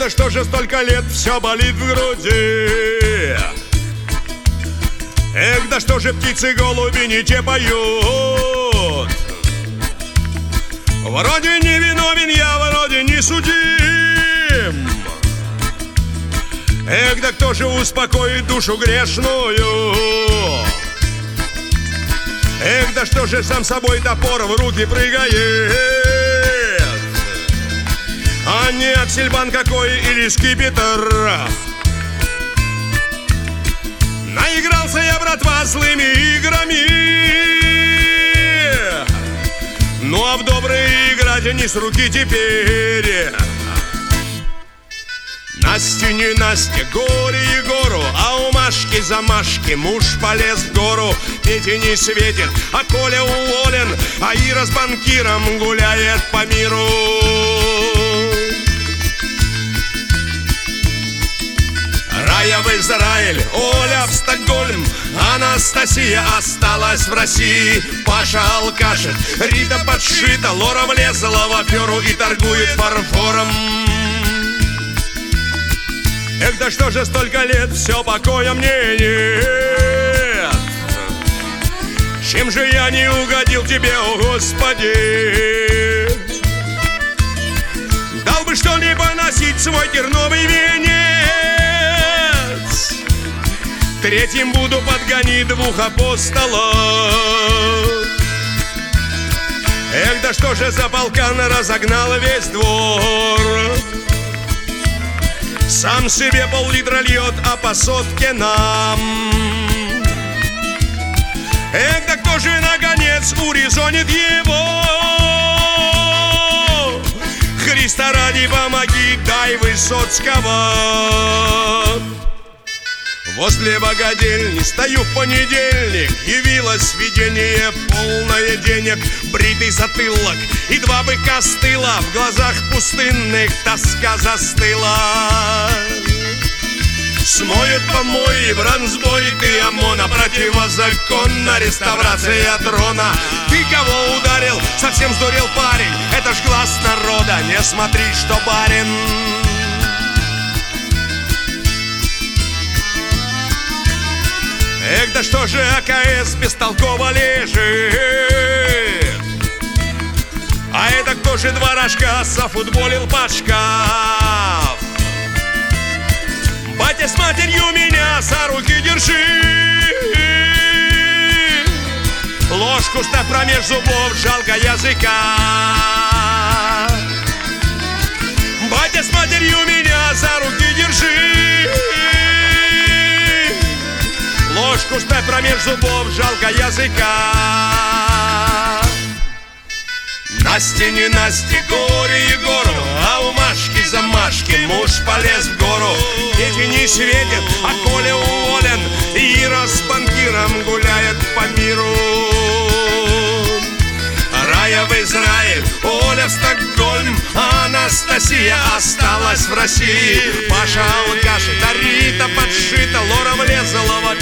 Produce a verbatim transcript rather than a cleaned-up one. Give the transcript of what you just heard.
да что же столько лет все болит в груди? Эх, да что же птицы голуби не те поют? Вроде не виновен я, вроде не судим. Эх, да кто же успокоит душу грешную? Эх, да что же сам собой топор в руки прыгает? А не аксельбан какой или скипетр? Наигрался я, братва, злыми играми. Ну а в добрые играть не с руки теперь. Насте не Насте, горе Егору, а у Машки замашки муж полез в гору. Пете не светит, а Коля уволен, а Ира с банкиром гуляет по миру. Рая в Израиль, Оля в Стокгольм, Анастасия осталась в России. Паша алкашит, Рита подшита, Лора влезла в аферу и торгует фарфором. Эх, да что же столько лет все покоя мне нет? Чем же я не угодил тебе, о Господи? Дал бы что-либо носить свой терновый венец. Третьим буду подгонить двух апостолов. Эх, да что же за полкан разогнал весь двор? Сам себе пол-литра льет, а по сотке нам. Эх, да кто же наконец урезонит его? Христа ради помоги, дай Высоцкого. Возле богадельни стою в понедельник. Явилось видение полное денег. Бритый затылок и два быка с тыла. В глазах пустынных тоска застыла. Смоют помои, бронзбой ты ОМОНа. Противозаконна реставрация трона. Ты кого ударил? Совсем сдурел парень. Это ж глаз народа, не смотри, что барин. Эх, да что же АКС бестолково лежит? А это кто же два рожка зафутболил под шкаф? Батя с матерью меня за руки держи. Ложку ставь промеж зубов, жалко языка. Батя с матерью меня за руки держи. Ложку ставь промеж зубов, жалко языка. Насте не Насте, горе Егору, а у Машки замашки муж полез в гору. Пете не светит, а Коля уволен, и Ира с банкиром гуляет по миру. Рая в Израиль, Оля в Стокгольм, а Анастасия осталась в России. Паша алкашит, а Рита подшита, Лора влезла в